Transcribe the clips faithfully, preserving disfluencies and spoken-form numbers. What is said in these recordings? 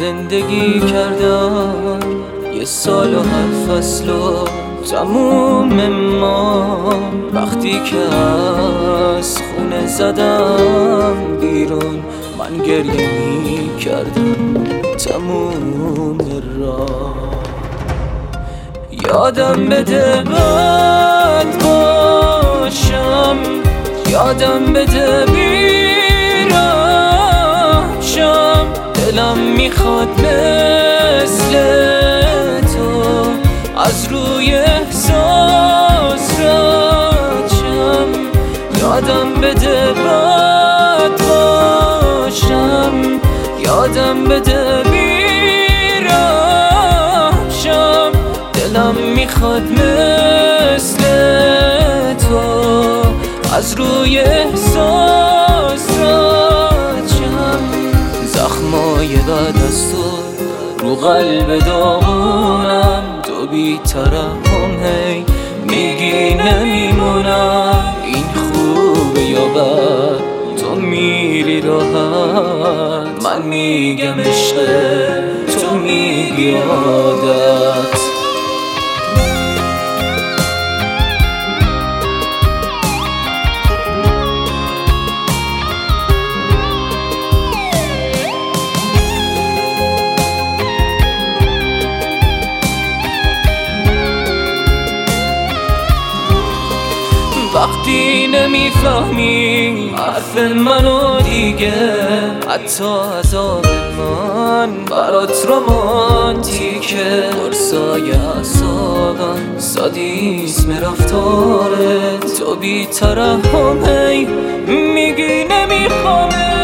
زندگی کردم یه سال و هر فصل و تموم ما. وقتی که از خونه زدم بیرون من گریه می کردم تموم راه. یادم بده بد باشم، یادم بده بیرم شم. دلم میخواد مثل تو از روی احساس رد شم. یادم بده بد باشم، یادم بده بیرم شم. دلم میخواد مثل تو از روی احساس رد شم. زخمای بعد از تو رو قلب داغونم، تو بی ترحم هی میگی نمیمونم. این خوبه یا بد تو میری راحت، من میگم عشقه تو میگی عادت. وقتی نمیفهمی حرف منو دیگه، حتی عذاب من برات رمانتیکه. قرصای اعصابم سادیسم رفتارت، تو بی ترحم هی میگی نمیخوامه.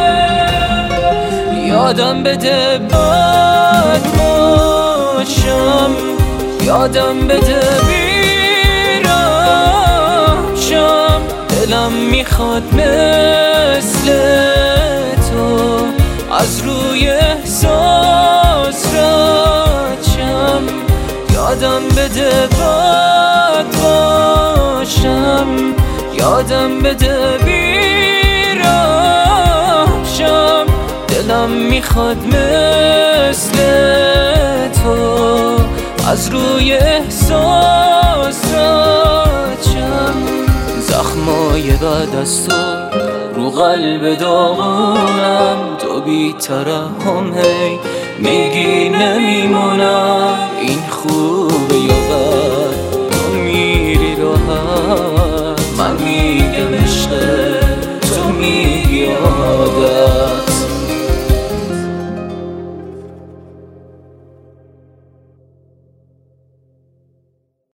یادم بده بد باشم، یادم بده دلم میخواد مثل تو از روی احساس رد شم. یادم بده بد باشم، یادم بده بیرم شم. دلم میخواد مثل تو از روی احساس رد شم. زخمای بعد از تو رو قلب داغونم، تو بی ترحم هی میگی نمیمونم. این خوب